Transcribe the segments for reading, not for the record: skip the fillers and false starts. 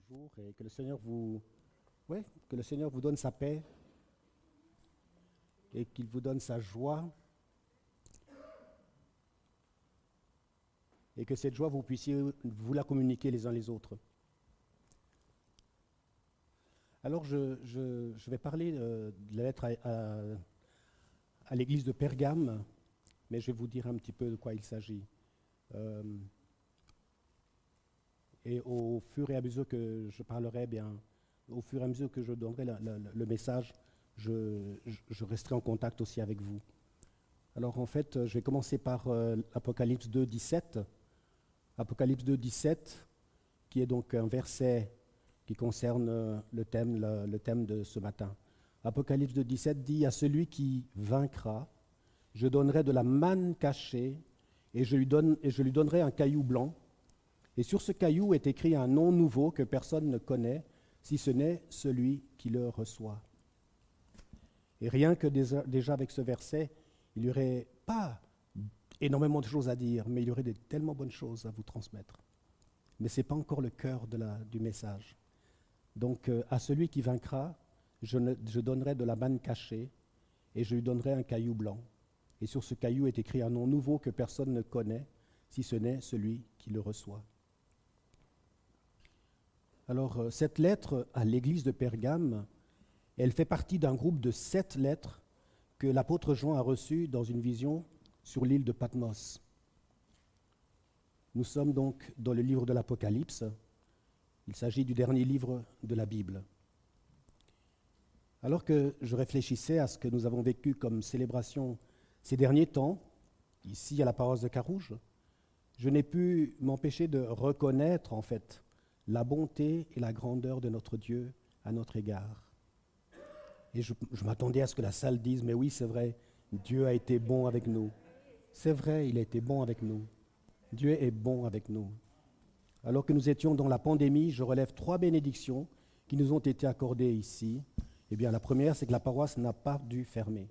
Bonjour et que le Seigneur vous, ouais, que le Seigneur vous donne sa paix et qu'il vous donne sa joie et que cette joie vous puissiez vous la communiquer les uns les autres. Alors je vais parler de la lettre à l'église de Pergame, mais je vais vous dire un petit peu de quoi il s'agit. Euh, et au fur et à mesure que je parlerai, bien, au fur et à mesure que je donnerai le message, je resterai en contact aussi avec vous. Alors en fait, je vais commencer par Apocalypse 2, 17. Apocalypse 2, 17, qui est donc un verset qui concerne le thème de ce matin. Apocalypse 2, 17 dit « À celui qui vaincra, je donnerai de la manne cachée, et je lui donnerai un caillou blanc. Et sur ce caillou est écrit un nom nouveau que personne ne connaît, si ce n'est celui qui le reçoit. » Et rien que déjà avec ce verset, il n'y aurait pas énormément de choses à dire, mais il y aurait de tellement bonnes choses à vous transmettre. Mais ce n'est pas encore le cœur du message. Donc, à celui qui vaincra, je donnerai de la manne cachée et je lui donnerai un caillou blanc. Et sur ce caillou est écrit un nom nouveau que personne ne connaît, si ce n'est celui qui le reçoit. Alors, cette lettre à l'église de Pergame, elle fait partie d'un groupe de 7 lettres que l'apôtre Jean a reçues dans une vision sur l'île de Patmos. Nous sommes donc dans le livre de l'Apocalypse. Il s'agit du dernier livre de la Bible. Alors que je réfléchissais à ce que nous avons vécu comme célébration ces derniers temps, ici à la paroisse de Carouge, je n'ai pu m'empêcher de reconnaître en fait la bonté et la grandeur de notre Dieu à notre égard. Et je m'attendais à ce que la salle dise « Mais oui, c'est vrai, Dieu a été bon avec nous. » C'est vrai, il a été bon avec nous. Dieu est bon avec nous. Alors que nous étions dans la pandémie, je relève 3 bénédictions qui nous ont été accordées ici. Eh bien, la première, c'est que la paroisse n'a pas dû fermer.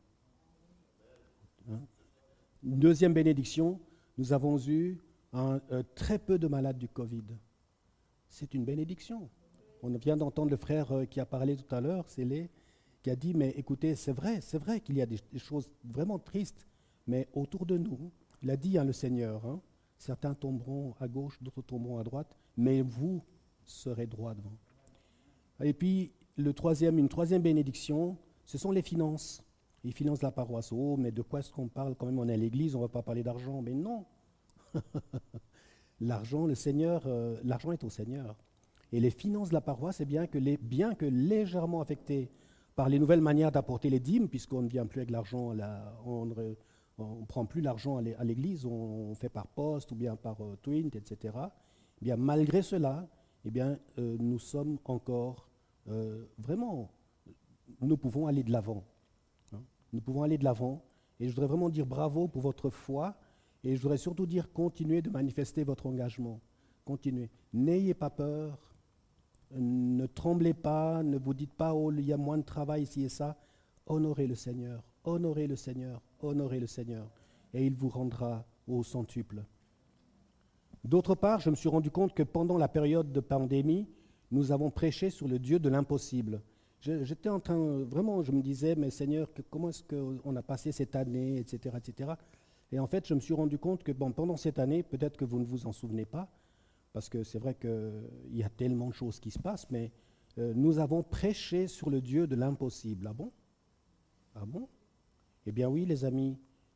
Une deuxième bénédiction, nous avons eu très peu de malades du Covid. C'est une bénédiction. On vient d'entendre le frère qui a parlé tout à l'heure, Célé, qui a dit, mais écoutez, c'est vrai qu'il y a des choses vraiment tristes, mais autour de nous, il a dit, le Seigneur, certains tomberont à gauche, d'autres tomberont à droite, mais vous serez droit devant. Et puis, une troisième bénédiction, ce sont les finances de la paroisse. Oh, mais de quoi est-ce qu'on parle quand même? On est à l'église, on ne va pas parler d'argent. Mais non. L'argent, l'argent est au Seigneur. Et les finances de la paroisse, bien que légèrement affectées par les nouvelles manières d'apporter les dîmes, puisqu'on ne vient plus avec l'argent, on ne prend plus l'argent à l'église, on fait par poste ou bien par Twint, etc. Eh bien, malgré cela, nous sommes encore vraiment, nous pouvons aller de l'avant. Nous pouvons aller de l'avant. Et je voudrais vraiment dire bravo pour votre foi. Et je voudrais surtout dire continuez de manifester votre engagement. Continuez. N'ayez pas peur. Ne tremblez pas. Ne vous dites pas, oh, il y a moins de travail ici et ça. Honorez le Seigneur. Honorez le Seigneur. Honorez le Seigneur. Et il vous rendra au centuple. D'autre part, je me suis rendu compte que pendant la période de pandémie, nous avons prêché sur le Dieu de l'impossible. J'étais en train, vraiment, je me disais, mais Seigneur, comment est-ce qu'on a passé cette année, etc., etc. Et en fait, je me suis rendu compte que pendant cette année, peut-être que vous ne vous en souvenez pas, parce que c'est vrai qu'il y a tellement de choses qui se passent, mais nous avons prêché sur le Dieu de l'impossible. Ah bon? Ah bon? Eh bien oui, les amis,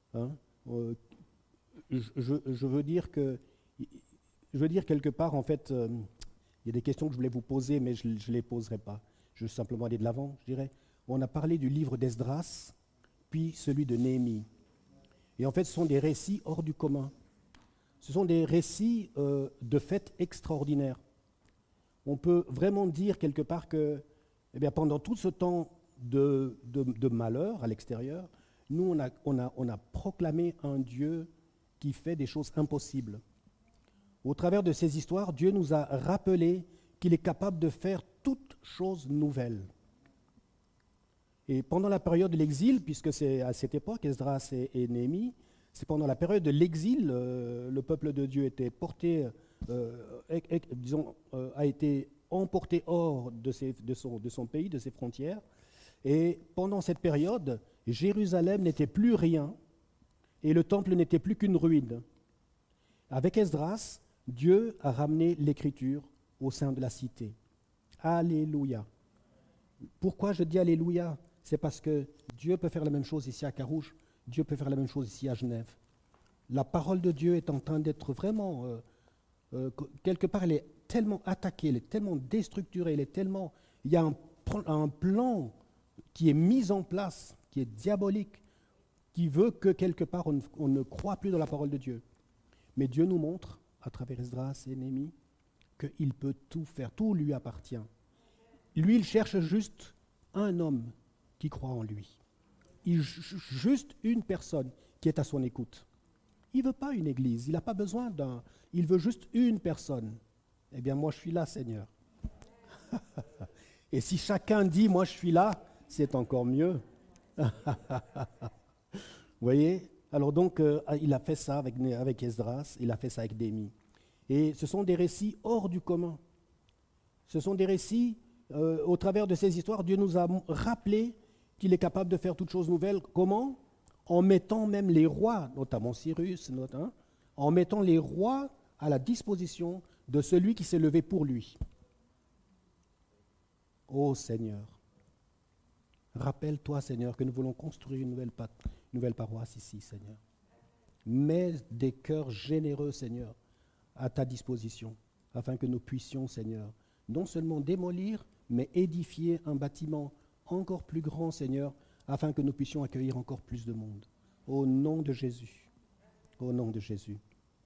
je veux dire quelque part, en fait, il y a des questions que je voulais vous poser, mais je ne les poserai pas. Je vais simplement aller de l'avant, je dirais. On a parlé du livre d'Esdras, puis celui de Néhémie. Et en fait, ce sont des récits hors du commun. Ce sont des récits de faits extraordinaires. On peut vraiment dire quelque part que pendant tout ce temps de malheur à l'extérieur, nous, on a proclamé un Dieu qui fait des choses impossibles. Au travers de ces histoires, Dieu nous a rappelé qu'il est capable de faire toutes choses nouvelles. Et pendant la période de l'exil, puisque c'est à cette époque, Esdras et Néhémie, c'est pendant la période de l'exil, le peuple de Dieu était porté, a été emporté hors de son pays, de ses frontières. Et pendant cette période, Jérusalem n'était plus rien et le temple n'était plus qu'une ruine. Avec Esdras, Dieu a ramené l'écriture au sein de la cité. Alléluia. Pourquoi je dis Alléluia? C'est parce que Dieu peut faire la même chose ici à Carouge, Dieu peut faire la même chose ici à Genève. La parole de Dieu est en train d'être vraiment, quelque part, elle est tellement attaquée, elle est tellement déstructurée, il y a un plan qui est mis en place, qui est diabolique, qui veut que quelque part on ne croit plus dans la parole de Dieu. Mais Dieu nous montre, à travers Esdras et Néhémie, qu'il peut tout faire, tout lui appartient. Lui, il cherche juste un homme qui croit en lui. Juste une personne qui est à son écoute. Il ne veut pas une église, il n'a pas besoin il veut juste une personne. Eh bien, moi, je suis là, Seigneur. Et si chacun dit, moi, je suis là, c'est encore mieux. Vous voyez? Alors donc, il a fait ça avec Esdras, il a fait ça avec Néhémie. Et ce sont des récits hors du commun. Ce sont des récits, au travers de ces histoires, Dieu nous a rappelé qu'il est capable de faire toutes choses nouvelles. Comment? En mettant même les rois, notamment Cyrus, en mettant les rois à la disposition de celui qui s'est levé pour lui. Ô Seigneur, rappelle-toi, Seigneur, que nous voulons construire une nouvelle paroisse ici, Seigneur. Mets des cœurs généreux, Seigneur, à ta disposition, afin que nous puissions, Seigneur, non seulement démolir, mais édifier un bâtiment encore plus grand, Seigneur, afin que nous puissions accueillir encore plus de monde. Au nom de Jésus. Au nom de Jésus.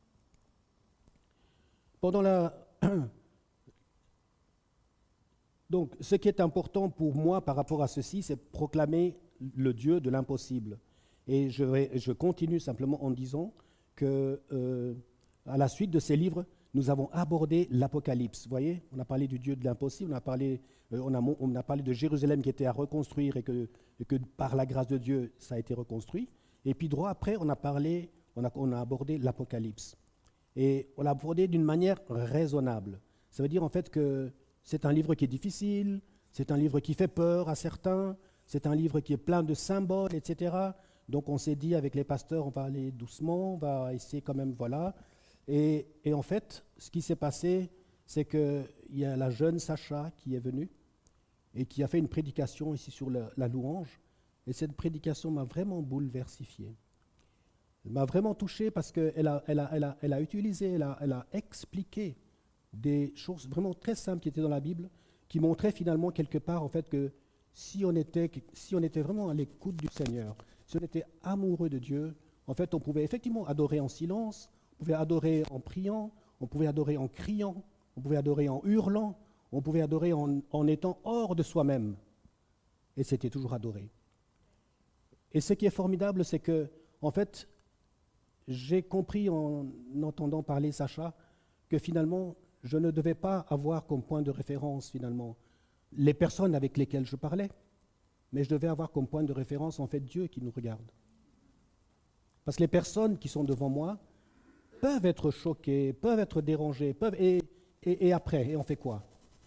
Donc, ce qui est important pour moi par rapport à ceci, c'est proclamer le Dieu de l'impossible. Et je continue simplement en disant que, à la suite de ces livres, nous avons abordé l'Apocalypse. Vous voyez, on a parlé du Dieu de l'impossible, on a parlé de Jérusalem qui était à reconstruire et que par la grâce de Dieu, ça a été reconstruit. Et puis droit après, on a abordé l'Apocalypse. Et on l'a abordé d'une manière raisonnable. Ça veut dire en fait que c'est un livre qui est difficile, c'est un livre qui fait peur à certains, c'est un livre qui est plein de symboles, etc. Donc on s'est dit avec les pasteurs, on va aller doucement, on va essayer quand même, voilà. Et en fait, ce qui s'est passé, c'est qu'il y a la jeune Sacha qui est venue et qui a fait une prédication ici sur la louange. Et cette prédication m'a vraiment bouleversifié. Elle m'a vraiment touché parce qu'elle a utilisé, elle a expliqué des choses vraiment très simples qui étaient dans la Bible, qui montraient finalement quelque part en fait que si on était vraiment à l'écoute du Seigneur, si on était amoureux de Dieu, en fait on pouvait effectivement adorer en silence, on pouvait adorer en priant, on pouvait adorer en criant, on pouvait adorer en hurlant, on pouvait adorer en étant hors de soi-même. Et c'était toujours adoré. Et ce qui est formidable, c'est que, en fait, j'ai compris en entendant parler Sacha que finalement, je ne devais pas avoir comme point de référence, finalement, les personnes avec lesquelles je parlais, mais je devais avoir comme point de référence, en fait, Dieu qui nous regarde. Parce que les personnes qui sont devant moi peuvent être choquées, peuvent être dérangées, et après, on fait quoi?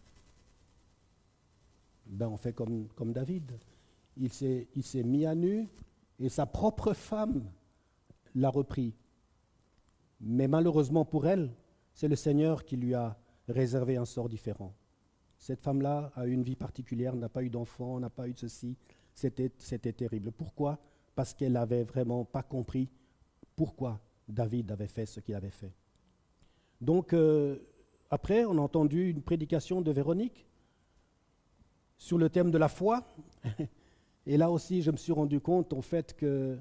Ben, on fait comme David. Il s'est mis à nu et sa propre femme l'a repris. Mais malheureusement pour elle, c'est le Seigneur qui lui a réservé un sort différent. Cette femme-là a eu une vie particulière, n'a pas eu d'enfant, n'a pas eu de ceci. C'était terrible. Pourquoi? Parce qu'elle n'avait vraiment pas compris pourquoi David avait fait ce qu'il avait fait. Donc, après, on a entendu une prédication de Véronique sur le thème de la foi. Et là aussi, je me suis rendu compte, en fait, que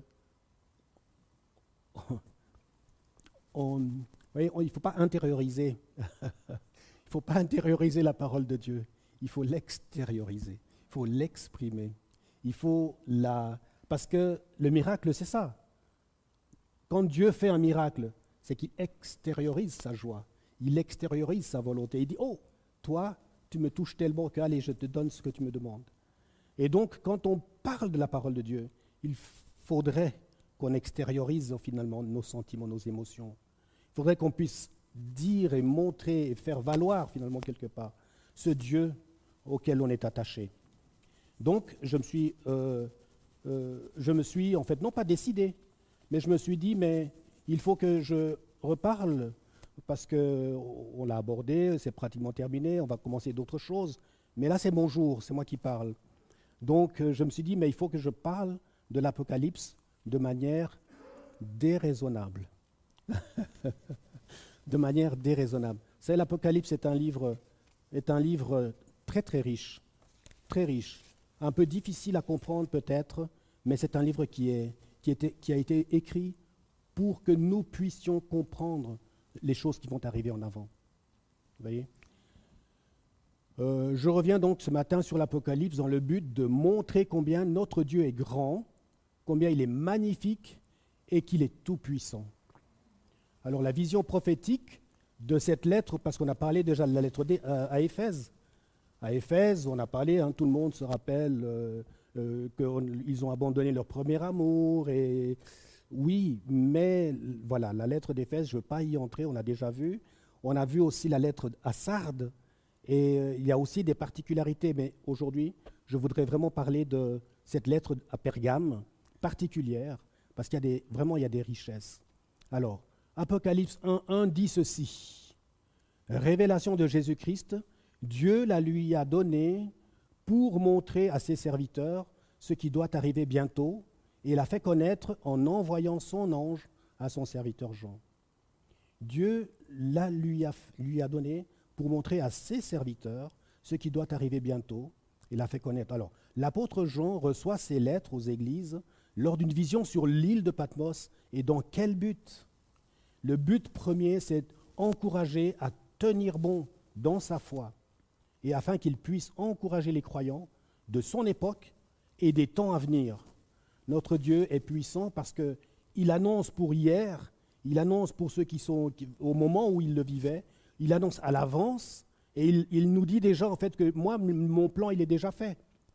il ne faut pas intérioriser. Il ne faut pas intérioriser la parole de Dieu. Il faut l'extérioriser. Il faut l'exprimer. Parce que le miracle, c'est ça. Quand Dieu fait un miracle, c'est qu'il extériorise sa joie. Il extériorise sa volonté. Il dit, oh, toi, tu me touches tellement que, allez, je te donne ce que tu me demandes. Et donc, quand on parle de la parole de Dieu, il faudrait qu'on extériorise finalement nos sentiments, nos émotions. Il faudrait qu'on puisse dire et montrer et faire valoir finalement quelque part ce Dieu auquel on est attaché. Donc, je me suis en fait non pas décidé, mais je me suis dit, mais il faut que je reparle, parce qu'on l'a abordé, c'est pratiquement terminé, on va commencer d'autres choses. Mais là, c'est mon jour, c'est moi qui parle. Donc, je me suis dit, mais il faut que je parle de l'Apocalypse de manière déraisonnable. De manière déraisonnable. Vous savez, l'Apocalypse est un livre très très riche, un peu difficile à comprendre peut-être, mais c'est un livre qui a été écrit pour que nous puissions comprendre les choses qui vont arriver en avant. Vous voyez ? Je reviens donc ce matin sur l'Apocalypse dans le but de montrer combien notre Dieu est grand, combien il est magnifique et qu'il est tout-puissant. Alors la vision prophétique de cette lettre, parce qu'on a parlé déjà de la lettre à Éphèse. À Éphèse, on a parlé, tout le monde se rappelle qu'ils ont abandonné leur premier amour. Et oui, mais voilà, la lettre d'Éphèse, je ne veux pas y entrer, on a déjà vu. On a vu aussi la lettre à Sardes. Et il y a aussi des particularités, mais aujourd'hui, je voudrais vraiment parler de cette lettre à Pergame particulière, parce qu'il y a des richesses. Alors, Apocalypse 1:1 dit ceci. Révélation de Jésus-Christ, Dieu la lui a donnée pour montrer à ses serviteurs ce qui doit arriver bientôt, et l'a fait connaître en envoyant son ange à son serviteur Jean. Dieu la lui a donnée pour montrer à ses serviteurs ce qui doit arriver bientôt, et l'a fait connaître. Alors, l'apôtre Jean reçoit ces lettres aux églises lors d'une vision sur l'île de Patmos, et dans quel but ? Le but premier, c'est d'encourager à tenir bon dans sa foi, et afin qu'il puisse encourager les croyants de son époque et des temps à venir. Notre Dieu est puissant parce qu'il annonce pour hier, il annonce pour ceux qui sont au moment où il le vivait, il annonce à l'avance, et il nous dit déjà en fait que moi, mon plan, il est déjà fait.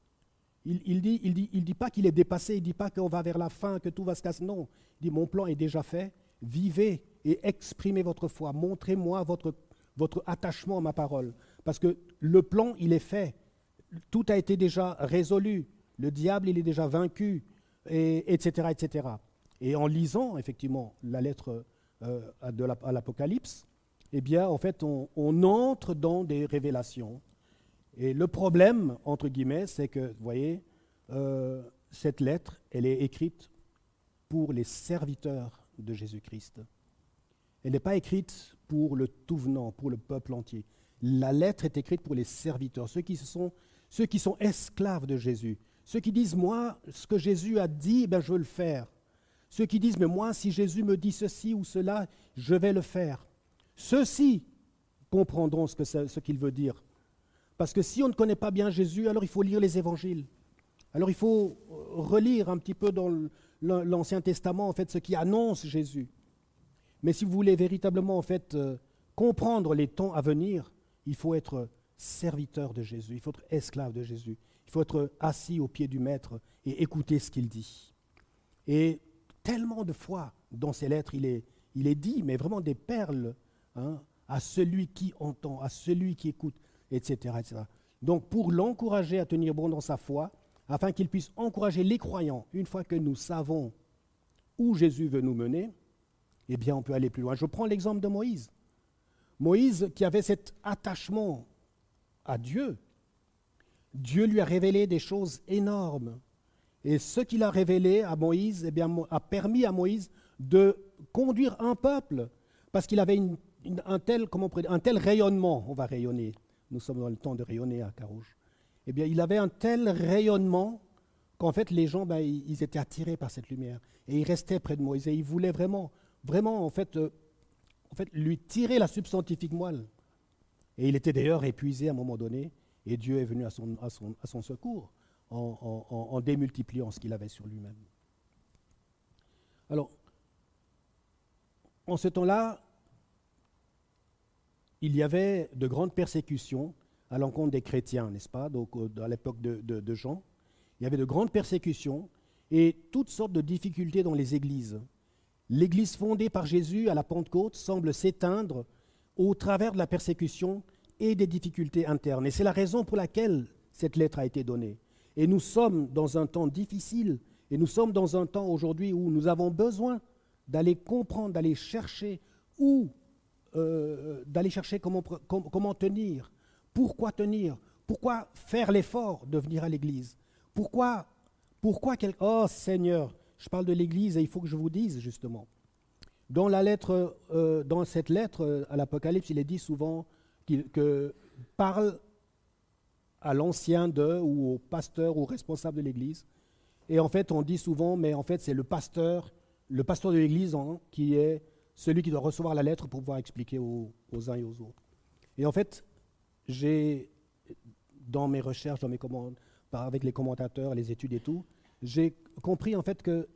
Il dit pas qu'il est dépassé, il ne dit pas qu'on va vers la fin, que tout va se casser. Non, il dit mon plan est déjà fait, vivez et exprimez votre foi, montrez-moi votre attachement à ma parole. Parce que le plan, il est fait, tout a été déjà résolu, le diable, il est déjà vaincu, etc., etc. Et en lisant effectivement la lettre à l'Apocalypse, eh bien, en fait, on entre dans des révélations. Et le problème, entre guillemets, c'est que, vous voyez, cette lettre, elle est écrite pour les serviteurs de Jésus-Christ. Elle n'est pas écrite pour le tout venant, pour le peuple entier. La lettre est écrite pour les serviteurs, ceux qui sont esclaves de Jésus. Ceux qui disent, moi, ce que Jésus a dit, ben, je veux le faire. Ceux qui disent, mais moi, si Jésus me dit ceci ou cela, je vais le faire. Ceux-ci comprendront ce qu'il veut dire. Parce que si on ne connaît pas bien Jésus, alors il faut lire les évangiles. Alors il faut relire un petit peu dans l'Ancien Testament, en fait, ce qui annonce Jésus. Mais si vous voulez véritablement, en fait, comprendre les temps à venir, il faut être serviteur de Jésus, il faut être esclave de Jésus, il faut être assis au pied du Maître et écouter ce qu'il dit. Et tellement de fois dans ces lettres, il est dit, mais vraiment des perles, à celui qui entend, à celui qui écoute, etc., etc. Donc pour l'encourager à tenir bon dans sa foi, afin qu'il puisse encourager les croyants, une fois que nous savons où Jésus veut nous mener, eh bien on peut aller plus loin. Je prends l'exemple de Moïse. Moïse qui avait cet attachement à Dieu, Dieu lui a révélé des choses énormes. Et ce qu'il a révélé à Moïse, eh bien, a permis à Moïse de conduire un peuple, parce qu'il avait un tel rayonnement. On va rayonner. Nous sommes dans le temps de rayonner à Carouge. Eh bien, il avait un tel rayonnement qu'en fait, les gens, ils étaient attirés par cette lumière. Et ils restaient près de Moïse. Et ils voulaient vraiment, en fait, lui tirer la substantifique moelle. Et il était d'ailleurs épuisé à un moment donné. Et Dieu est venu à son secours en démultipliant ce qu'il avait sur lui-même. Alors, en ce temps-là, il y avait de grandes persécutions à l'encontre des chrétiens, n'est-ce pas? Donc, à l'époque de Jean, il y avait de grandes persécutions et toutes sortes de difficultés dans les églises. L'église fondée par Jésus à la Pentecôte semble s'éteindre au travers de la persécution et des difficultés internes. Et c'est la raison pour laquelle cette lettre a été donnée. Et nous sommes dans un temps difficile, et nous sommes dans un temps aujourd'hui où nous avons besoin d'aller comprendre, d'aller chercher comment tenir, pourquoi faire l'effort de venir à l'église, oh Seigneur, je parle de l'église et il faut que je vous dise justement. Dans cette lettre à l'Apocalypse, il est dit souvent que parle à l'ancien ou au pasteur ou au responsable de l'église. Et en fait, on dit souvent, mais en fait, c'est le pasteur de l'église qui est celui qui doit recevoir la lettre pour pouvoir expliquer aux uns et aux autres. Et en fait, dans mes recherches, avec les commentateurs, les études et tout, j'ai compris en fait que,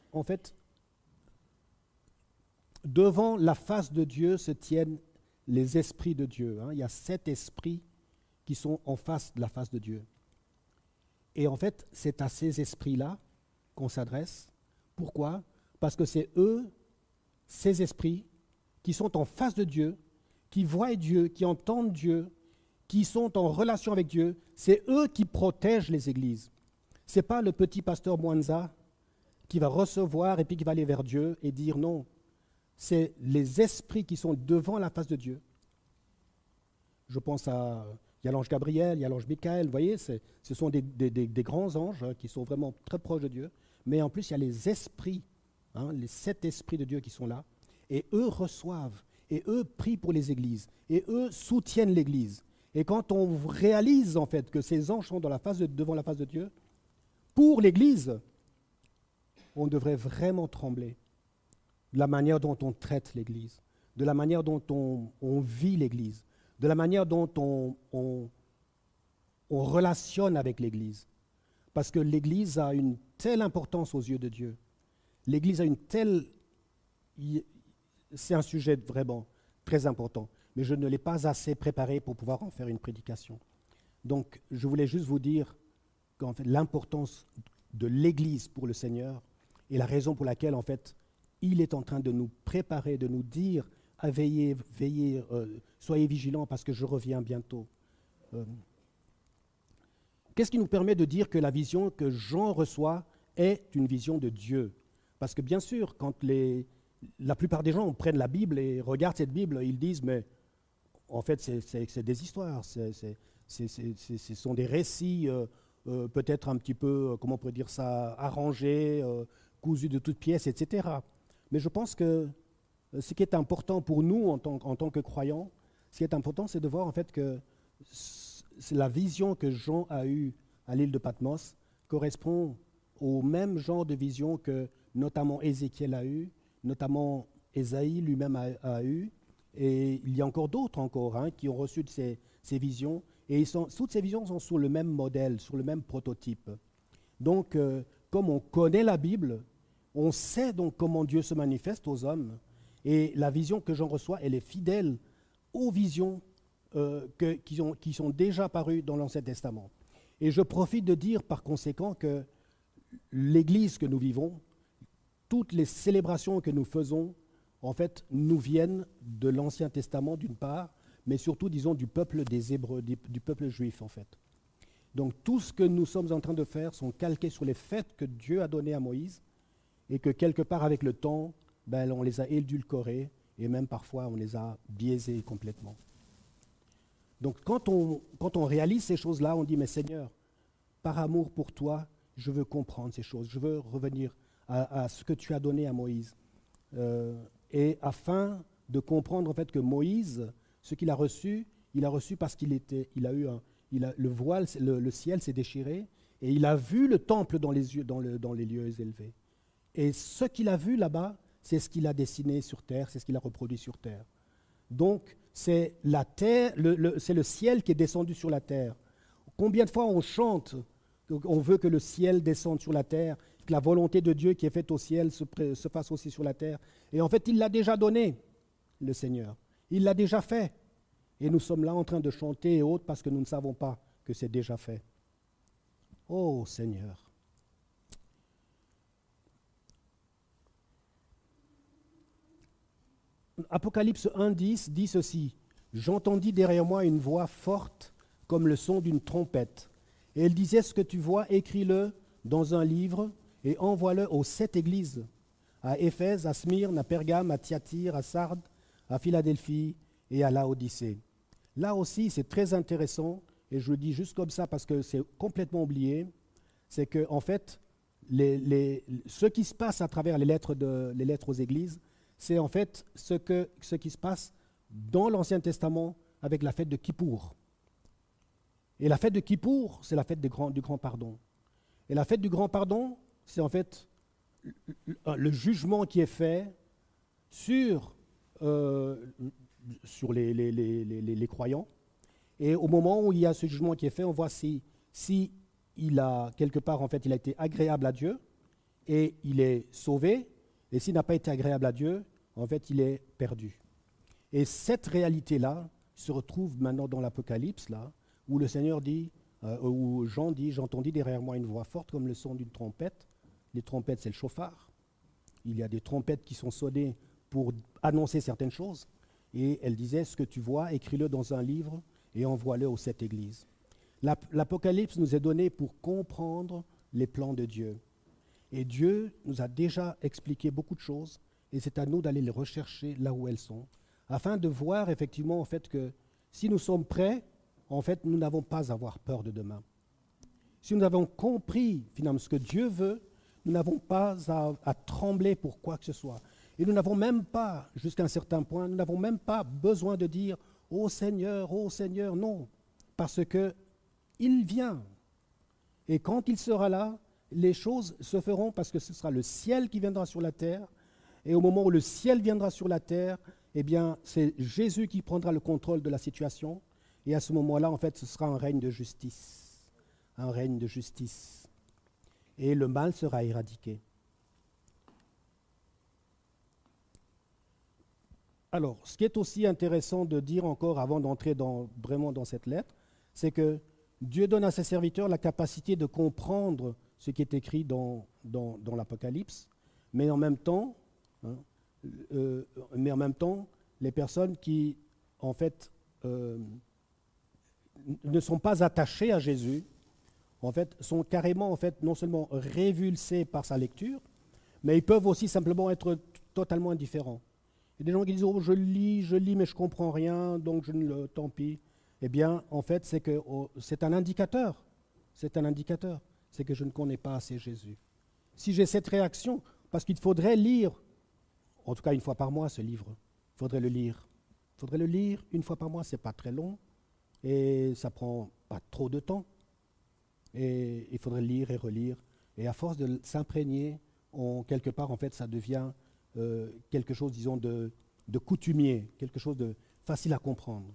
devant la face de Dieu se tiennent les esprits de Dieu. Il y a 7 esprits qui sont en face de la face de Dieu. Et en fait, c'est à ces esprits-là qu'on s'adresse. Pourquoi ? Parce que c'est eux, ces esprits, qui sont en face de Dieu, qui voient Dieu, qui entendent Dieu, qui sont en relation avec Dieu. C'est eux qui protègent les églises. Ce n'est pas le petit pasteur Mwanza qui va recevoir et puis qui va aller vers Dieu et dire non. C'est les esprits qui sont devant la face de Dieu. Je pense il y a l'ange Gabriel, il y a l'ange Michael, vous voyez, ce sont des grands anges qui sont vraiment très proches de Dieu. Mais en plus, il y a les esprits, les 7 esprits de Dieu qui sont là. Et eux reçoivent, et eux prient pour les églises, et eux soutiennent l'église. Et quand on réalise en fait que ces anges sont devant la face de Dieu, pour l'église, on devrait vraiment trembler de la manière dont on traite l'église, de la manière dont on vit l'église, de la manière dont on relationne avec l'église. Parce que l'église a une telle importance aux yeux de Dieu. L'église a une telle... C'est un sujet vraiment très important, mais je ne l'ai pas assez préparé pour pouvoir en faire une prédication. Donc, je voulais juste vous dire qu'en fait, l'importance de l'église pour le Seigneur est la raison pour laquelle, en fait, il est en train de nous préparer, de nous dire à veiller, soyez vigilants parce que je reviens bientôt. Qu'est-ce qui nous permet de dire que la vision que Jean reçoit est une vision de Dieu? Parce que bien sûr, quand la plupart des gens prennent la Bible et regardent cette Bible, ils disent, mais en fait, c'est des histoires, ce sont des récits peut-être un petit peu, comment on pourrait dire ça, arrangés, cousus de toutes pièces, etc. Mais je pense que ce qui est important pour nous en tant que croyants, ce qui est important, c'est de voir en fait que la vision que Jean a eue à l'île de Patmos correspond au même genre de vision que notamment Ézéchiel a eu, notamment Ésaïe lui-même a eu, et il y a encore d'autres qui ont reçu de ces visions, et toutes ces visions sont sur le même modèle, sur le même prototype. Donc, comme on connaît la Bible, on sait donc comment Dieu se manifeste aux hommes, et la vision que j'en reçois, elle est fidèle aux visions qui sont déjà parues dans l'Ancien Testament. Et je profite de dire par conséquent que l'Église que nous vivons, toutes les célébrations que nous faisons, en fait, nous viennent de l'Ancien Testament d'une part, mais surtout, disons, du peuple des Hébreux, du peuple juif, en fait. Donc, tout ce que nous sommes en train de faire sont calqués sur les faits que Dieu a donnés à Moïse et que, quelque part, avec le temps, on les a édulcorés et même parfois, on les a biaisés complètement. Donc, quand on réalise ces choses-là, on dit, mais Seigneur, par amour pour toi, je veux comprendre ces choses, je veux revenir à ce que tu as donné à Moïse. Et afin de comprendre en fait que Moïse, ce qu'il a reçu, il a reçu parce le voile, le ciel s'est déchiré et il a vu le temple dans les lieux élevés. Et ce qu'il a vu là-bas, c'est ce qu'il a dessiné sur terre, c'est ce qu'il a reproduit sur terre. Donc, c'est la terre, c'est le ciel qui est descendu sur la terre. Combien de fois on chante, on veut que le ciel descende sur la terre, que la volonté de Dieu qui est faite au ciel se fasse aussi sur la terre. Et en fait, il l'a déjà donné, le Seigneur. Il l'a déjà fait. Et nous sommes là en train de chanter et autres parce que nous ne savons pas que c'est déjà fait. Oh Seigneur. Apocalypse 1,10 dit ceci. j'entendis derrière moi une voix forte comme le son d'une trompette. Et elle disait, ce que tu vois, écris-le dans un livre et envoie-le aux 7 églises, à Éphèse, à Smyrne, à Pergame, à Thyatire, à Sardes, à Philadelphie et à Laodicée. Là aussi, c'est très intéressant, et je le dis juste comme ça parce que c'est complètement oublié, c'est que en fait, ce qui se passe à travers les lettres aux églises, c'est en fait ce qui se passe dans l'Ancien Testament avec la fête de Kippour. Et la fête de Kippour, c'est la fête du grand pardon. Et la fête du grand pardon, c'est en fait le jugement qui est fait sur les croyants. Et au moment où il y a ce jugement qui est fait, on voit si il a quelque part, en fait, il a été agréable à Dieu et il est sauvé, et s'il n'a pas été agréable à Dieu, en fait, il est perdu. Et cette réalité-là se retrouve maintenant dans l'Apocalypse, là, où le Seigneur dit, où Jean dit, j'entendis derrière moi une voix forte comme le son d'une trompette. Les trompettes, c'est le chauffard. Il y a des trompettes qui sont sonnées pour annoncer certaines choses. Et elle disait, ce que tu vois, écris-le dans un livre et envoie-le aux 7 églises. L'Apocalypse nous est donné pour comprendre les plans de Dieu. Et Dieu nous a déjà expliqué beaucoup de choses, et c'est à nous d'aller les rechercher là où elles sont, afin de voir effectivement en fait que si nous sommes prêts, en fait, nous n'avons pas à avoir peur de demain. Si nous avons compris finalement ce que Dieu veut, nous n'avons pas à trembler pour quoi que ce soit. Et nous n'avons même pas, jusqu'à un certain point, nous n'avons même pas besoin de dire « Ô Seigneur, non », parce qu'il vient. Et quand il sera là, les choses se feront parce que ce sera le ciel qui viendra sur la terre. Et au moment où le ciel viendra sur la terre, eh bien, c'est Jésus qui prendra le contrôle de la situation. Et à ce moment-là, en fait, ce sera un règne de justice. Un règne de justice. Et le mal sera éradiqué. Alors, ce qui est aussi intéressant de dire encore avant d'entrer vraiment dans cette lettre, c'est que Dieu donne à ses serviteurs la capacité de comprendre ce qui est écrit dans l'Apocalypse, mais en même temps, les personnes qui, en fait, ne sont pas attachées à Jésus, en fait, sont carrément, en fait, non seulement révulsées par sa lecture, mais ils peuvent aussi simplement être totalement indifférents. Il y a des gens qui disent « Oh, je lis, mais je ne comprends rien, donc tant pis ». Eh bien, en fait, c'est un indicateur. C'est un indicateur. C'est que je ne connais pas assez Jésus. Si j'ai cette réaction, parce qu'il faudrait lire, en tout cas une fois par mois, ce livre. Il faudrait le lire. Il faudrait le lire une fois par mois, ce n'est pas très long, et ça ne prend pas trop de temps. Et il faudrait lire et relire. Et à force de s'imprégner, quelque part, en fait, ça devient quelque chose, disons, de coutumier, quelque chose de facile à comprendre.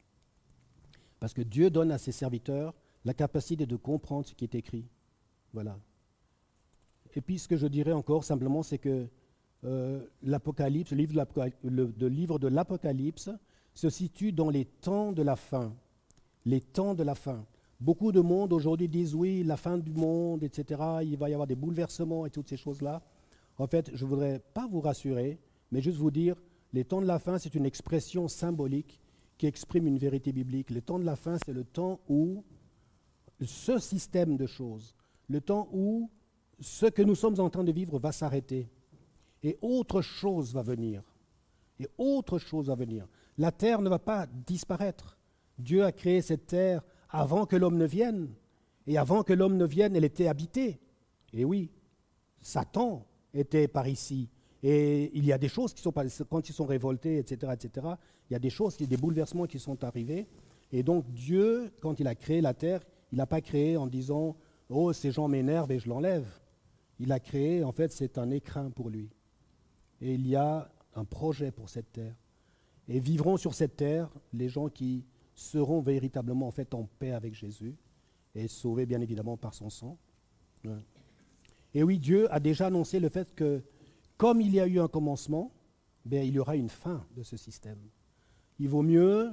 Parce que Dieu donne à ses serviteurs la capacité de comprendre ce qui est écrit. Voilà. Et puis, ce que je dirais encore simplement, c'est que l'Apocalypse, le livre de l'Apocalypse se situe dans les temps de la fin. Les temps de la fin. Beaucoup de monde aujourd'hui disent oui, la fin du monde, etc. Il va y avoir des bouleversements et toutes ces choses-là. En fait, je ne voudrais pas vous rassurer, mais juste vous dire, les temps de la fin, c'est une expression symbolique qui exprime une vérité biblique. Le temps de la fin, c'est le temps où ce système de choses, le temps où ce que nous sommes en train de vivre va s'arrêter. Et autre chose va venir. Et autre chose va venir. La terre ne va pas disparaître. Dieu a créé cette terre avant que l'homme ne vienne. Et avant que l'homme ne vienne, elle était habitée. Et oui, Satan était par ici. Et il y a des choses qui sont, quand ils sont révoltés, etc., il y a des choses, des bouleversements qui sont arrivés. Et donc Dieu, quand il a créé la terre, il n'a pas créé en disant « Oh, ces gens m'énervent et je l'enlève ». Il a créé, en fait, c'est un écrin pour lui. Et il y a un projet pour cette terre. Et vivront sur cette terre les gens qui seront véritablement en fait en paix avec Jésus et sauvés bien évidemment par son sang. Ouais. Et oui, Dieu a déjà annoncé le fait que comme il y a eu un commencement, bien, il y aura une fin de ce système. Il vaut mieux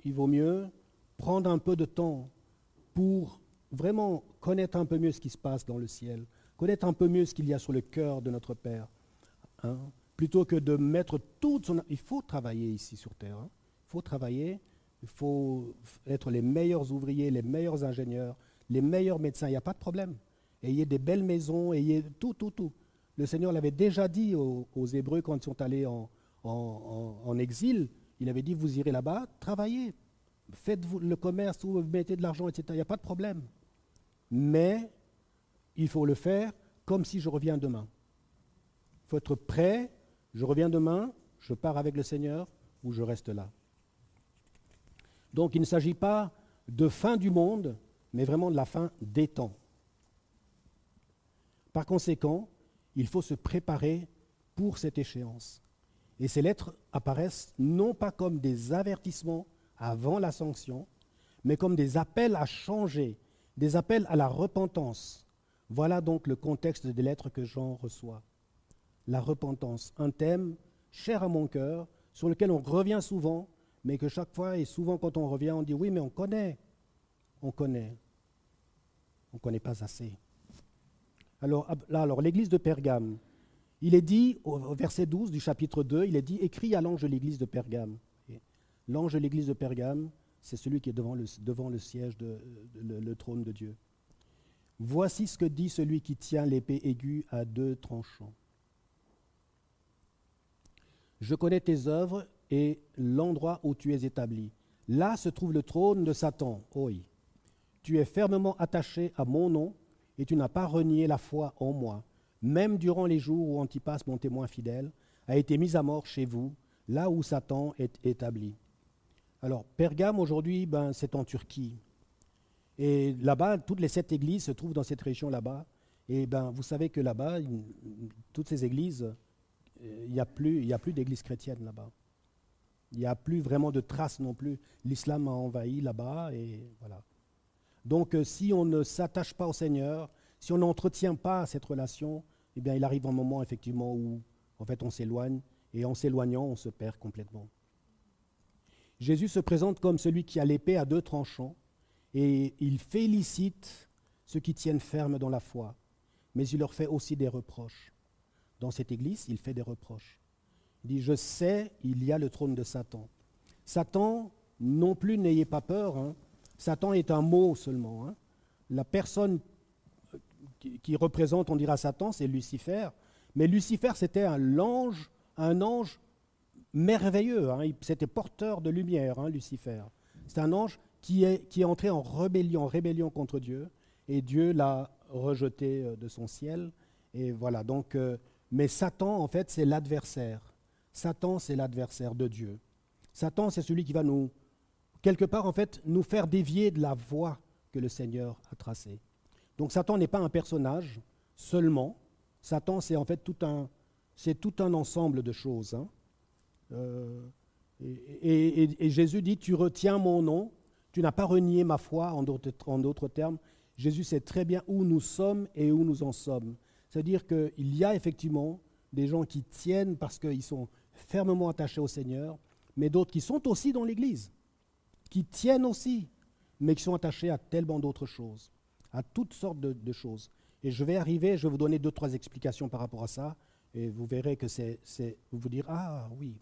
prendre un peu de temps pour vraiment connaître un peu mieux ce qui se passe dans le ciel, connaître un peu mieux ce qu'il y a sur le cœur de notre Père, plutôt que de mettre toute son... Il faut travailler ici sur terre, il faut travailler, il faut être les meilleurs ouvriers, les meilleurs ingénieurs, les meilleurs médecins, il n'y a pas de problème. Ayez des belles maisons, ayez tout, tout, tout. Le Seigneur l'avait déjà dit aux Hébreux quand ils sont allés en exil. Il avait dit, vous irez là-bas, travaillez, faites le commerce, vous mettez de l'argent, etc. Il n'y a pas de problème. Mais il faut le faire comme si je reviens demain. Il faut être prêt, je reviens demain, je pars avec le Seigneur ou je reste là. Donc il ne s'agit pas de fin du monde, mais vraiment de la fin des temps. Par conséquent, il faut se préparer pour cette échéance. Et ces lettres apparaissent non pas comme des avertissements avant la sanction, mais comme des appels à changer, des appels à la repentance. Voilà donc le contexte des lettres que Jean reçoit. La repentance, un thème cher à mon cœur, sur lequel on revient souvent, mais que chaque fois et souvent quand on revient, on dit oui, mais on connaît, on ne connaît pas assez. Alors l'église de Pergame, il est dit, au verset 12 du chapitre 2, il est dit, écrit à l'ange de l'église de Pergame. L'ange de l'église de Pergame, c'est celui qui est devant le siège, le trône de Dieu. Voici ce que dit celui qui tient l'épée aiguë à 2 tranchants. Je connais tes œuvres et l'endroit où tu es établi. Là se trouve le trône de Satan. Oui. Tu es fermement attaché à mon nom et tu n'as pas renié la foi en moi. Même durant les jours où Antipas, mon témoin fidèle, a été mis à mort chez vous, là où Satan est établi. Alors, Pergame, aujourd'hui, c'est en Turquie. Et là-bas, toutes les 7 églises se trouvent dans cette région là-bas. Et vous savez que là-bas, toutes ces églises, il n'y a plus d'églises chrétiennes là-bas. Il n'y a plus vraiment de traces non plus. L'islam a envahi là-bas et voilà. Donc, si on ne s'attache pas au Seigneur, si on n'entretient pas cette relation, eh bien, il arrive un moment effectivement où, en fait, on s'éloigne et en s'éloignant, on se perd complètement. Jésus se présente comme celui qui a l'épée à 2 tranchants et il félicite ceux qui tiennent ferme dans la foi, mais il leur fait aussi des reproches. Dans cette église, il fait des reproches. Il dit, je sais, il y a le trône de Satan. Satan, non plus, n'ayez pas peur, Satan est un mot seulement. La personne qui représente, on dira Satan, c'est Lucifer. Mais Lucifer, c'était un ange merveilleux. C'était porteur de lumière, Lucifer. C'est un ange qui est entré en rébellion contre Dieu. Et Dieu l'a rejeté de son ciel. Et voilà, donc, mais Satan, en fait, c'est l'adversaire. Satan, c'est l'adversaire de Dieu. Satan, c'est celui qui va quelque part, en fait, nous faire dévier de la voie que le Seigneur a tracée. Donc Satan n'est pas un personnage seulement. Satan, c'est en fait tout un ensemble de choses. Et Jésus dit, tu retiens mon nom, tu n'as pas renié ma foi, en d'autres termes. Jésus sait très bien où nous sommes et où nous en sommes. C'est-à-dire qu'il y a effectivement des gens qui tiennent parce qu'ils sont fermement attachés au Seigneur, mais d'autres qui sont aussi dans l'Église, qui tiennent aussi, mais qui sont attachés à tellement d'autres choses, à toutes sortes de choses. Et je vais vous donner 2-3 explications par rapport à ça, et vous verrez que vous vous direz, ah oui.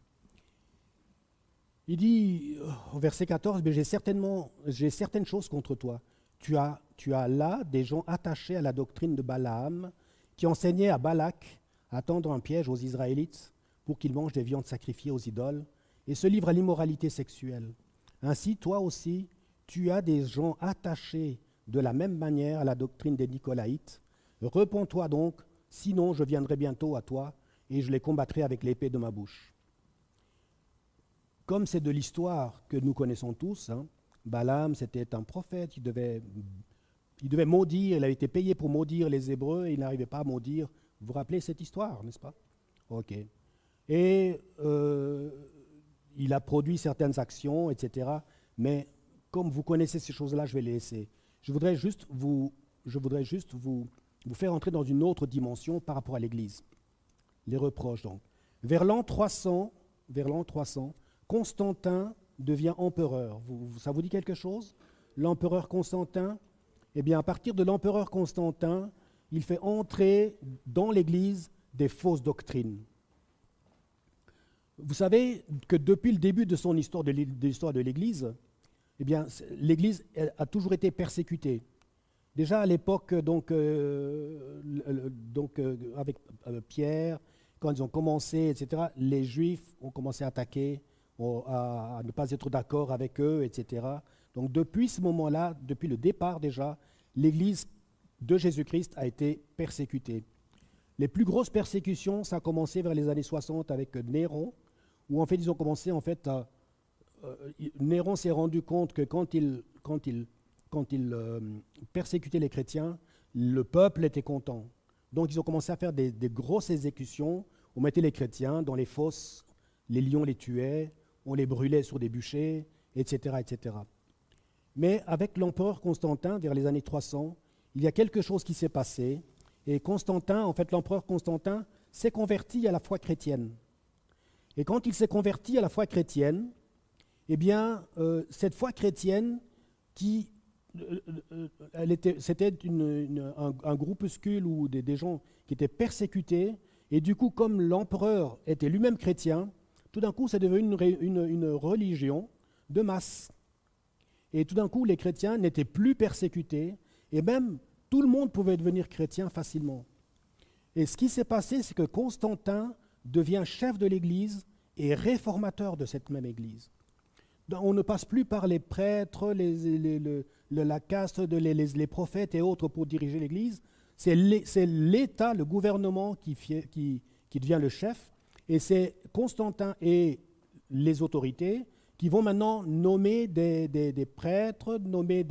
Il dit au verset 14, j'ai certaines choses contre toi. Tu as là des gens attachés à la doctrine de Balaam, qui enseignait à Balak à tendre un piège aux Israélites pour qu'ils mangent des viandes sacrifiées aux idoles et se livrent à l'immoralité sexuelle. Ainsi, toi aussi, tu as des gens attachés de la même manière à la doctrine des Nicolaïtes. Repens-toi donc, sinon je viendrai bientôt à toi et je les combattrai avec l'épée de ma bouche. Comme c'est de l'histoire que nous connaissons tous, Balaam, c'était un prophète, il devait maudire, il avait été payé pour maudire les Hébreux et il n'arrivait pas à maudire. Vous vous rappelez cette histoire, n'est-ce pas? Ok. Et il a produit certaines actions, etc. Mais comme vous connaissez ces choses-là, je vais les laisser. Je voudrais juste vous faire entrer dans une autre dimension par rapport à l'Église. Les reproches, donc. Vers l'an 300, Constantin devient empereur. Ça vous dit quelque chose? L'empereur Constantin? Eh bien, à partir de l'empereur Constantin, il fait entrer dans l'Église des fausses doctrines. Vous savez que depuis le début de son histoire de l'Église, eh bien, l'Église a toujours été persécutée. Déjà à l'époque, avec Pierre, quand ils ont commencé, etc., les Juifs ont commencé à attaquer, à ne pas être d'accord avec eux, etc. Donc depuis ce moment-là, depuis le départ déjà, l'Église de Jésus-Christ a été persécutée. Les plus grosses persécutions, ça a commencé vers les années 60 avec Néron, où en fait ils ont commencé à... Néron s'est rendu compte que quand il persécutait les chrétiens, le peuple était content. Donc ils ont commencé à faire des grosses exécutions. On mettait les chrétiens dans les fosses, les lions les tuaient, on les brûlait sur des bûchers, etc., etc. Mais avec l'empereur Constantin, vers les années 300, il y a quelque chose qui s'est passé. Et Constantin, en fait, l'empereur Constantin s'est converti à la foi chrétienne. Et quand il s'est converti à la foi chrétienne, eh bien, cette foi chrétienne, c'était un groupuscule ou des gens qui étaient persécutés, et du coup, comme l'empereur était lui-même chrétien, tout d'un coup, c'est devenu une religion de masse. Et tout d'un coup, les chrétiens n'étaient plus persécutés, et même tout le monde pouvait devenir chrétien facilement. Et ce qui s'est passé, c'est que Constantin devient chef de l'Église et réformateur de cette même Église. On ne passe plus par les prêtres, la caste, les prophètes et autres pour diriger l'Église. C'est l'État, le gouvernement qui devient le chef. Et c'est Constantin et les autorités qui vont maintenant nommer des prêtres, nommer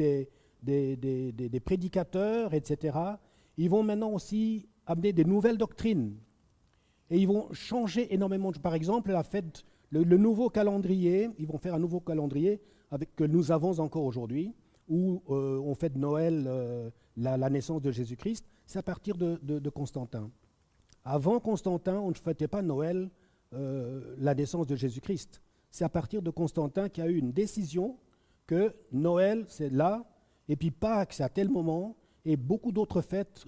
des prédicateurs, etc. Ils vont maintenant aussi amener des nouvelles doctrines. Et ils vont changer énormément. Par exemple, la fête, le nouveau calendrier, ils vont faire un nouveau calendrier que nous avons encore aujourd'hui, où on fête Noël, la naissance de Jésus-Christ. C'est à partir de Constantin. Avant Constantin, on ne fêtait pas Noël, la naissance de Jésus-Christ. C'est à partir de Constantin qu'il y a eu une décision que Noël, c'est là, et puis Pâques, c'est à tel moment, et beaucoup d'autres fêtes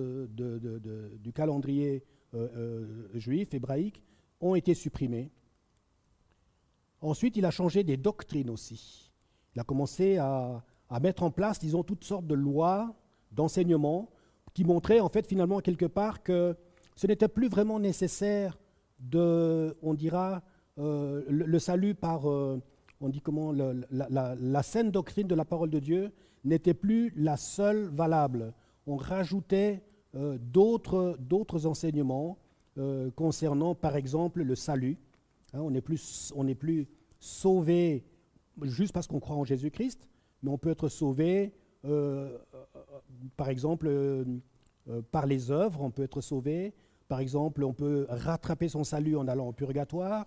du calendrier juif, hébraïque, ont été supprimées. Ensuite, il a changé des doctrines aussi. Il a commencé à mettre en place, disons, toutes sortes de lois, d'enseignements, qui montraient, en fait, finalement, quelque part, que ce n'était plus vraiment nécessaire on dira, le salut par, on dit comment, la saine doctrine de la parole de Dieu n'était plus la seule valable. On rajoutait d'autres enseignements concernant, par exemple, le salut. Hein, on n'est plus sauvé juste parce qu'on croit en Jésus-Christ, mais on peut être sauvé, par exemple, par les œuvres, on peut être sauvé. Par exemple, on peut rattraper son salut en allant au purgatoire,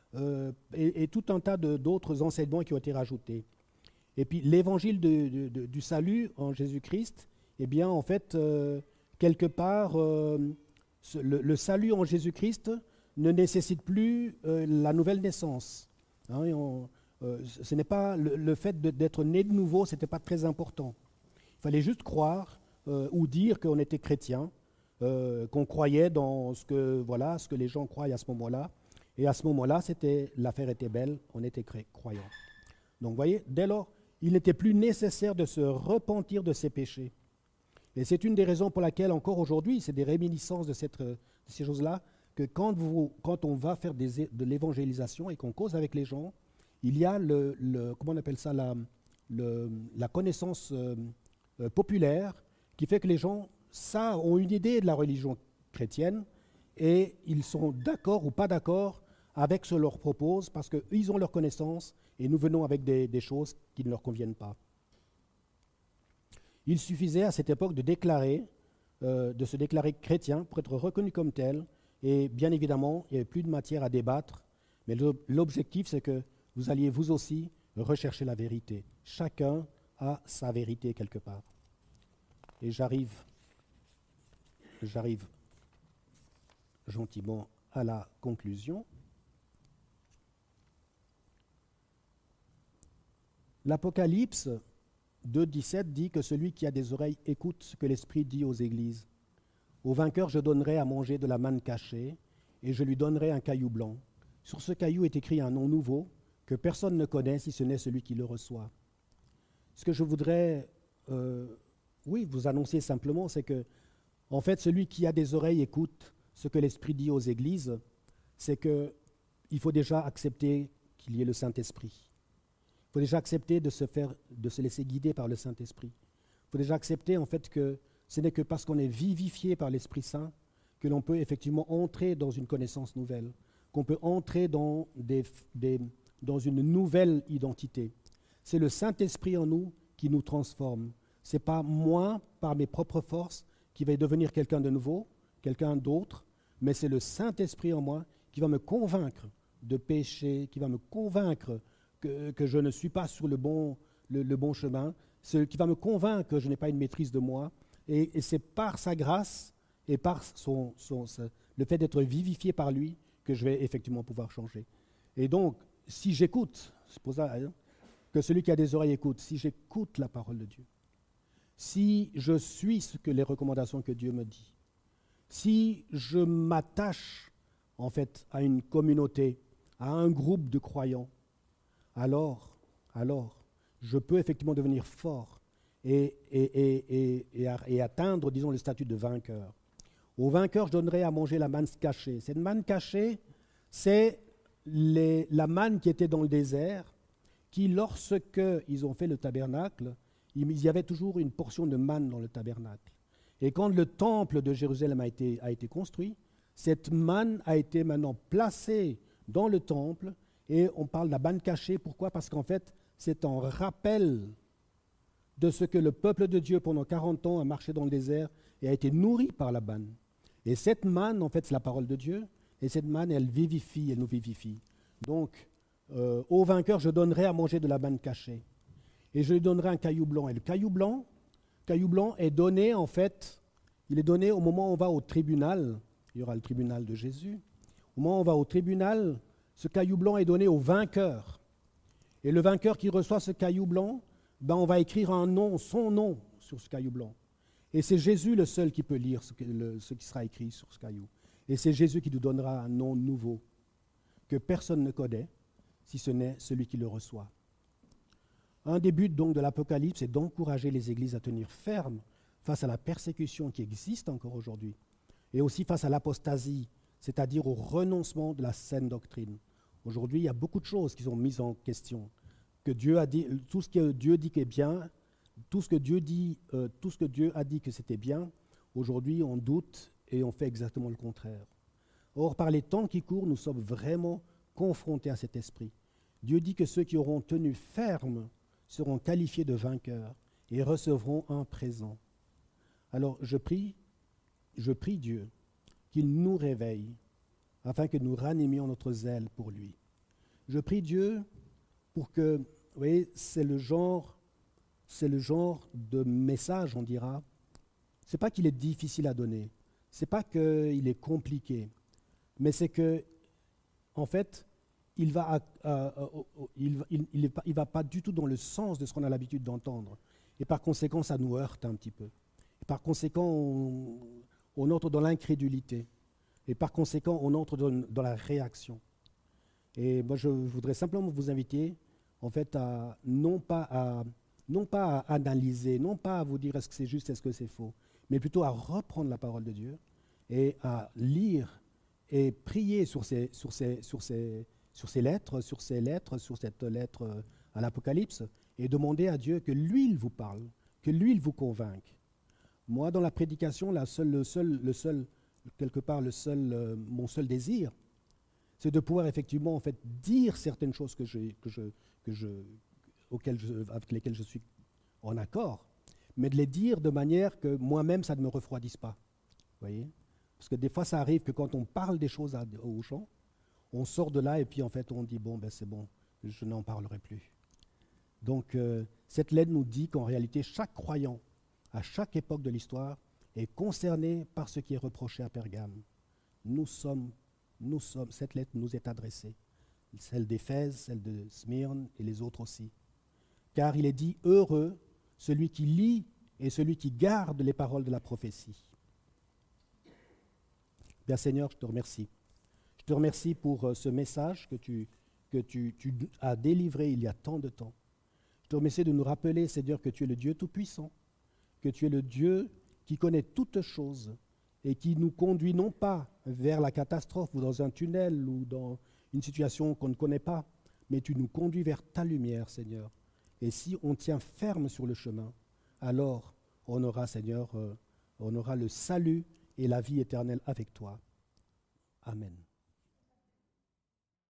et tout un tas d'autres enseignements qui ont été rajoutés. Et puis l'évangile du salut en Jésus-Christ, eh bien, en fait, quelque part, le salut en Jésus-Christ ne nécessite plus la nouvelle naissance. Hein, ce n'est pas le fait d'être né de nouveau, ce n'était pas très important. Il fallait juste croire ou dire qu'on était chrétien, qu'on croyait dans ce que les gens croient à ce moment-là. Et à ce moment-là, l'affaire était belle, on était croyants. Donc, vous voyez, dès lors, il n'était plus nécessaire de se repentir de ses péchés. Et c'est une des raisons pour laquelle, encore aujourd'hui, c'est des réminiscences de ces choses-là, que quand on va faire de l'évangélisation et qu'on cause avec les gens, il y a comment on appelle ça, la connaissance populaire qui fait que les gens ont une idée de la religion chrétienne et ils sont d'accord ou pas d'accord avec ce qu'on leur propose parce qu'ils ont leur connaissance et nous venons avec des choses qui ne leur conviennent pas. Il suffisait à cette époque de se déclarer chrétien pour être reconnu comme tel. Et bien évidemment, il n'y avait plus de matière à débattre. Mais l'objectif, c'est que vous alliez vous aussi rechercher la vérité. Chacun a sa vérité quelque part. Et j'arrive gentiment à la conclusion. L'Apocalypse 2,17 dit que celui qui a des oreilles écoute ce que l'Esprit dit aux églises. Au vainqueur, je donnerai à manger de la manne cachée et je lui donnerai un caillou blanc. Sur ce caillou est écrit un nom nouveau que personne ne connaît si ce n'est celui qui le reçoit. ce que je voudrais, vous annoncer simplement, c'est que, en fait, celui qui a des oreilles écoute ce que l'Esprit dit aux églises, c'est qu'il faut déjà accepter qu'il y ait le Saint-Esprit. Il faut déjà accepter de se laisser guider par le Saint-Esprit. Il faut déjà accepter, en fait, que ce n'est que parce qu'on est vivifié par l'Esprit Saint que l'on peut effectivement entrer dans une connaissance nouvelle, qu'on peut entrer dans une nouvelle identité. C'est le Saint-Esprit en nous qui nous transforme. Ce n'est pas moi, par mes propres forces, qui vais devenir quelqu'un de nouveau, quelqu'un d'autre, mais c'est le Saint-Esprit en moi qui va me convaincre de péché, qui va me convaincre que je ne suis pas sur le bon chemin, qui va me convaincre que je n'ai pas une maîtrise de moi. Et c'est par sa grâce et par le fait d'être vivifié par lui que je vais effectivement pouvoir changer. Et donc, si j'écoute, c'est pour ça que celui qui a des oreilles écoute, si j'écoute la parole de Dieu, si je suis les recommandations que Dieu me dit, si je m'attache en fait à une communauté, à un groupe de croyants, alors je peux effectivement devenir fort et atteindre, disons, le statut de vainqueur. Au vainqueur, je donnerai à manger la manne cachée. Cette manne cachée, c'est la manne qui était dans le désert, qui, lorsque ils ont fait le tabernacle, il y avait toujours une portion de manne dans le tabernacle. Et quand le temple de Jérusalem a été construit, cette manne a été maintenant placée dans le temple, et on parle de la manne cachée. Pourquoi? Parce qu'en fait, c'est en rappel de ce que le peuple de Dieu, pendant 40 ans, a marché dans le désert et a été nourri par la manne. Et cette manne, en fait, c'est la parole de Dieu, et cette manne, elle vivifie, elle nous vivifie. Donc, au vainqueur, je donnerai à manger de la manne cachée. Et je lui donnerai un caillou blanc. Et le caillou blanc est donné, en fait, il est donné au moment où on va au tribunal. Il y aura le tribunal de Jésus. Au moment où on va au tribunal, ce caillou blanc est donné au vainqueur. Et le vainqueur qui reçoit ce caillou blanc, on va écrire un nom, son nom, sur ce caillou blanc. Et c'est Jésus le seul qui peut lire ce qui sera écrit sur ce caillou. Et c'est Jésus qui nous donnera un nom nouveau, que personne ne connaît, si ce n'est celui qui le reçoit. Un des buts donc de l'Apocalypse est d'encourager les églises à tenir ferme face à la persécution qui existe encore aujourd'hui, et aussi face à l'apostasie, c'est-à-dire au renoncement de la saine doctrine. Aujourd'hui, il y a beaucoup de choses qui sont mises en question. Que Dieu a dit, tout ce que Dieu dit est bien, tout ce que Dieu a dit que c'était bien, aujourd'hui on doute et on fait exactement le contraire. Or, par les temps qui courent, nous sommes vraiment confrontés à cet esprit. Dieu dit que ceux qui auront tenu ferme seront qualifiés de vainqueurs et recevront un présent. Alors, je prie Dieu qu'il nous réveille afin que nous ranimions notre zèle pour lui. Je prie Dieu pour que, vous voyez, c'est le genre de message, on dira. C'est pas qu'il est difficile à donner, c'est pas qu'il est compliqué, mais c'est que, en fait, il va pas du tout dans le sens de ce qu'on a l'habitude d'entendre. Et par conséquent, ça nous heurte un petit peu. Et par conséquent, on entre dans l'incrédulité. Et par conséquent, on entre dans la réaction. Et moi, je voudrais simplement vous inviter, en fait, non pas à analyser, non pas à vous dire est-ce que c'est juste, est-ce que c'est faux, mais plutôt à reprendre la parole de Dieu et à lire et prier sur ces lettres, sur cette lettre à l'Apocalypse, et demander à Dieu que lui, il vous parle, que lui, il vous convainque. Moi, dans la prédication, mon seul désir, c'est de pouvoir effectivement, en fait, dire certaines choses avec lesquelles je suis en accord, mais de les dire de manière que moi-même, ça ne me refroidisse pas. Vous voyez? Parce que des fois, ça arrive que quand on parle des choses aux gens, on sort de là et puis en fait, on dit, bon, c'est bon, je n'en parlerai plus. Donc, cette lettre nous dit qu'en réalité, chaque croyant, à chaque époque de l'histoire, est concerné par ce qui est reproché à Pergame. Cette lettre nous est adressée, celle d'Éphèse, celle de Smyrne et les autres aussi. Car il est dit, heureux celui qui lit et celui qui garde les paroles de la prophétie. Bien Seigneur, je te remercie. Je te remercie pour ce message que tu as délivré il y a tant de temps. Je te remercie de nous rappeler, Seigneur, que tu es le Dieu Tout-Puissant, que tu es le Dieu qui connaît toutes choses et qui nous conduit non pas vers la catastrophe ou dans un tunnel ou dans une situation qu'on ne connaît pas, mais tu nous conduis vers ta lumière, Seigneur. Et si on tient ferme sur le chemin, alors on aura, Seigneur, on aura le salut et la vie éternelle avec toi. Amen.